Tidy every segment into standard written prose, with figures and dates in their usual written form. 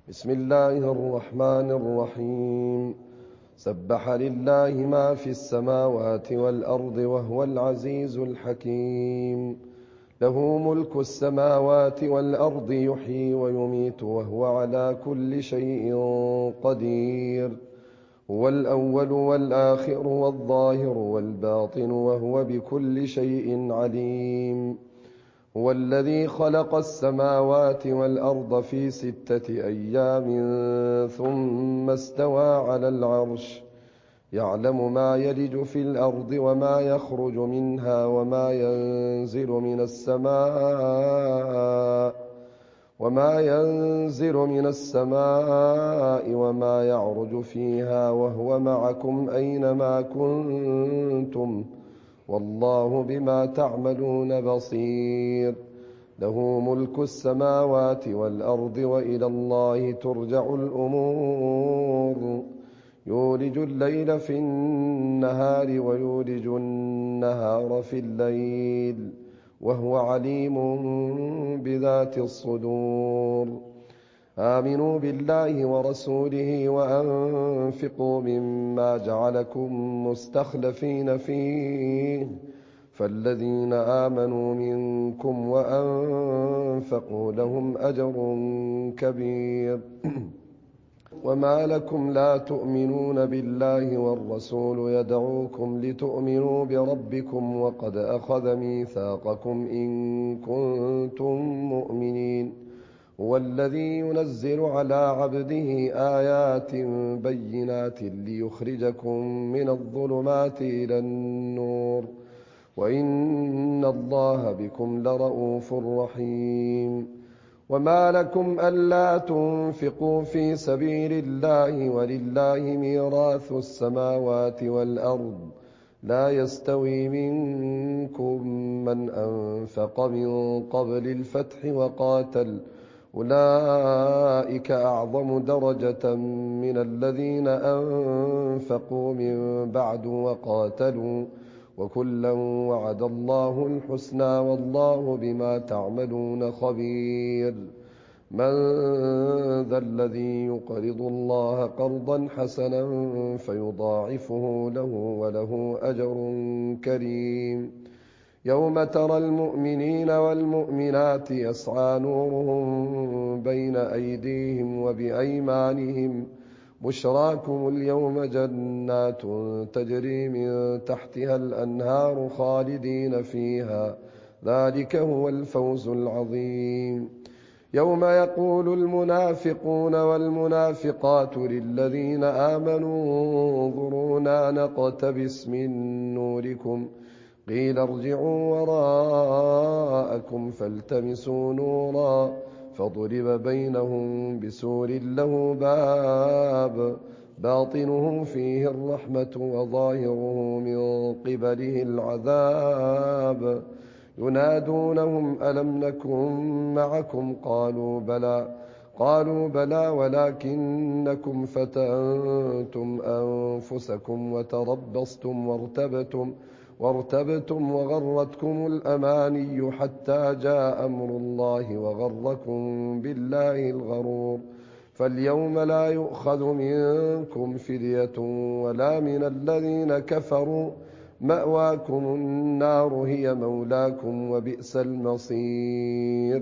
بسم الله الرحمن الرحيم. سبح لله ما في السماوات والأرض وهو العزيز الحكيم. له ملك السماوات والأرض يحيي ويميت وهو على كل شيء قدير. هو الأول والآخر والظاهر والباطن وهو بكل شيء عليم. هو الذي خلق السماوات والأرض في 6 أيام ثم استوى على العرش يعلم ما يلج في الأرض وما يخرج منها وما ينزل من السماء وما يعرج فيها وهو معكم أينما كنتم والله بما تعملون بصير. له ملك السماوات والأرض وإلى الله ترجع الأمور. يولج الليل في النهار ويولج النهار في الليل وهو عليم بذات الصدور. آمنوا بالله ورسوله وأنفقوا مما جعلكم مستخلفين فيه فالذين آمنوا منكم وأنفقوا لهم أجر كبير. وما لكم لا تؤمنون بالله والرسول يدعوكم لتؤمنوا بربكم وقد أخذ ميثاقكم إن كنتم مؤمنين. هو الذي ينزل على عبده آيات بينات ليخرجكم من الظلمات إلى النور وإن الله بكم لرءوف رحيم. وما لكم ألا تنفقوا في سبيل الله ولله ميراث السماوات والأرض لا يستوي منكم من أنفق من قبل الفتح وقاتل أولئك أعظم درجة من الذين أنفقوا من بعد وقاتلوا وكلا وعد الله الحسنى والله بما تعملون خبير. من ذا الذي يقرض الله قرضا حسنا فيضاعفه له وله أجر كريم. يوم ترى المؤمنين والمؤمنات يسعى نورهم بين أيديهم وبأيمانهم بشراكم اليوم جنات تجري من تحتها الأنهار خالدين فيها ذلك هو الفوز العظيم. يوم يقول المنافقون والمنافقات للذين آمنوا انظرونا نقتبس من نوركم قيل ارجعوا وراءكم فالتمسوا نورا فضرب بينهم بسور له باب باطنه فيه الرحمة وظاهره من قبله العذاب ينادونهم ألم نكن معكم قالوا بلى ولكنكم فتنتم أنفسكم وتربصتم وارتبتم وغرتكم الأماني حتى جاء أمر الله وغركم بالله الغرور. فاليوم لا يؤخذ منكم فدية ولا من الذين كفروا مأواكم النار هي مولاكم وبئس المصير.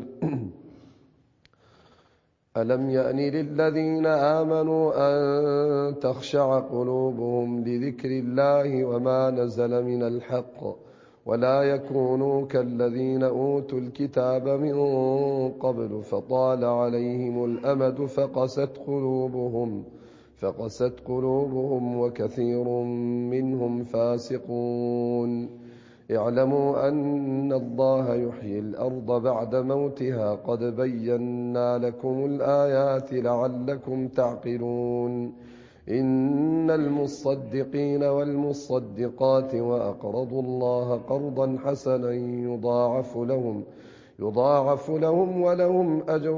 ألم يأن للذين آمنوا أن تخشع قلوبهم لذكر الله وما نزل من الحق ولا يكونوا كالذين أوتوا الكتاب من قبل فطال عليهم الأمد فقست قلوبهم وكثير منهم فاسقون. اعلموا أن الله يحيي الأرض بعد موتها قد بينا لكم الآيات لعلكم تعقلون. إن المصدقين والمصدقات وأقرضوا الله قرضا حسنا يضاعف لهم ولهم أجر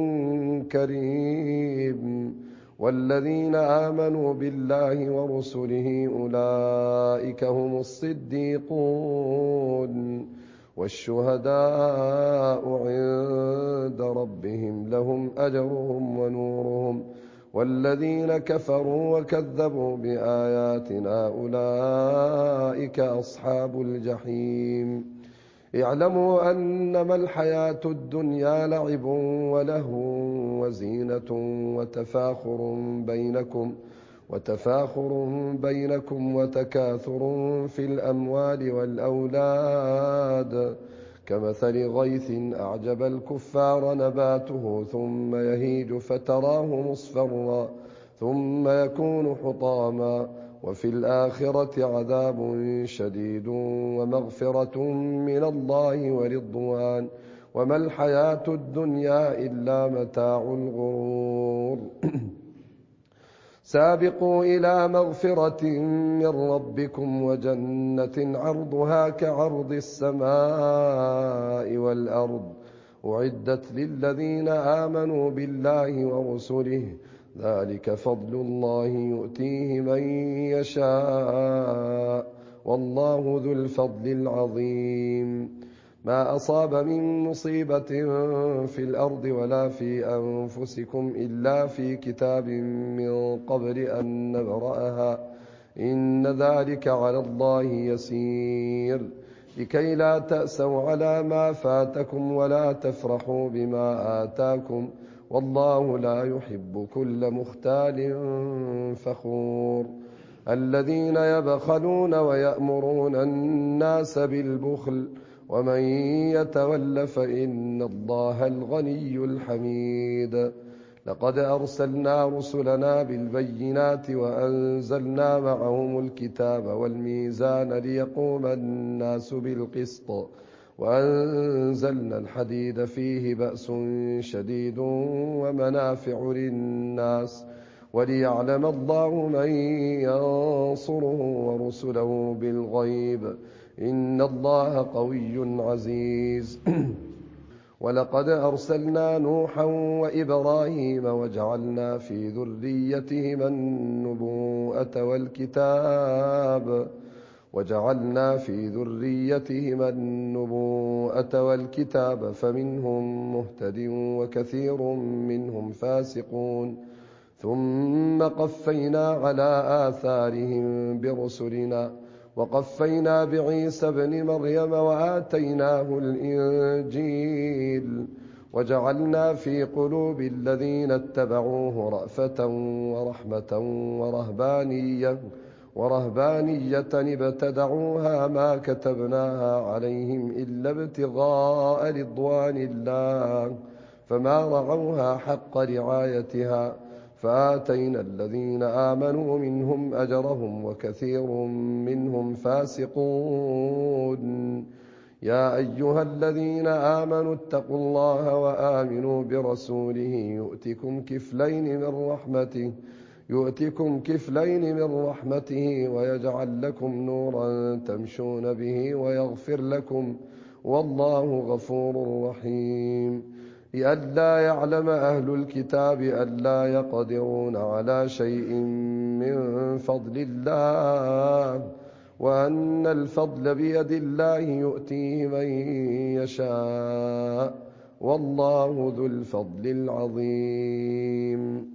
كريم. والذين آمنوا بالله ورسله أولئك هم الصديقون والشهداء عند ربهم لهم أجرهم ونورهم والذين كفروا وكذبوا بآياتنا أولئك أصحاب الجحيم اعلموا أنما الحياة الدنيا لعب ولهو وزينة وتفاخر بينكم وتكاثر في الأموال والأولاد كمثل غيث أعجب الكفار نباته ثم يهيج فتراه مصفرا ثم يكون حطاما وفي الآخرة عذاب شديد ومغفرة من الله ورضوان وما الحياة الدنيا إلا متاع الغرور سابقوا إلى مغفرة من ربكم وجنة عرضها كعرض السماء والأرض أعدت للذين آمنوا بالله ورسله ذلك فضل الله يؤتيه من يشاء والله ذو الفضل العظيم ما أصاب من مصيبة في الأرض ولا في أنفسكم إلا في كتاب من قبل أن نبرأها إن ذلك على الله يسير لكي لا تأسوا على ما فاتكم ولا تفرحوا بما آتاكم والله لا يحب كل مختال فخور الذين يبخلون ويأمرون الناس بالبخل ومن يتول فإن الله الغني الحميد لقد أرسلنا رسلنا بالبينات وأنزلنا معهم الكتاب والميزان ليقوم الناس بالقسط وأنزلنا الحديد فيه بأس شديد ومنافع للناس وليعلم الله من ينصره ورسله بالغيب إن الله قوي عزيز ولقد أرسلنا نوحا وإبراهيم وجعلنا في ذريتهما النبوءة والكتاب فمنهم مهتد وكثير منهم فاسقون ثم قفينا على آثارهم برسلنا وقفينا بعيسى ابن مريم وآتيناه الإنجيل وجعلنا في قلوب الذين اتبعوه رأفة ورحمة ورهبانية ابتدعوها ما كتبناها عليهم إلا ابتغاء رضوان الله فما رعوها حق رعايتها فآتينا الذين آمنوا منهم أجرهم وكثير منهم فاسقون يا أيها الذين آمنوا اتقوا الله وآمنوا برسوله يؤتكم كفلين من رحمته ويجعل لكم نورا تمشون به ويغفر لكم والله غفور رحيم لئلا يعلم أهل الكتاب ألا يقدرون على شيء من فضل الله وأن الفضل بيد الله يؤتيه من يشاء والله ذو الفضل العظيم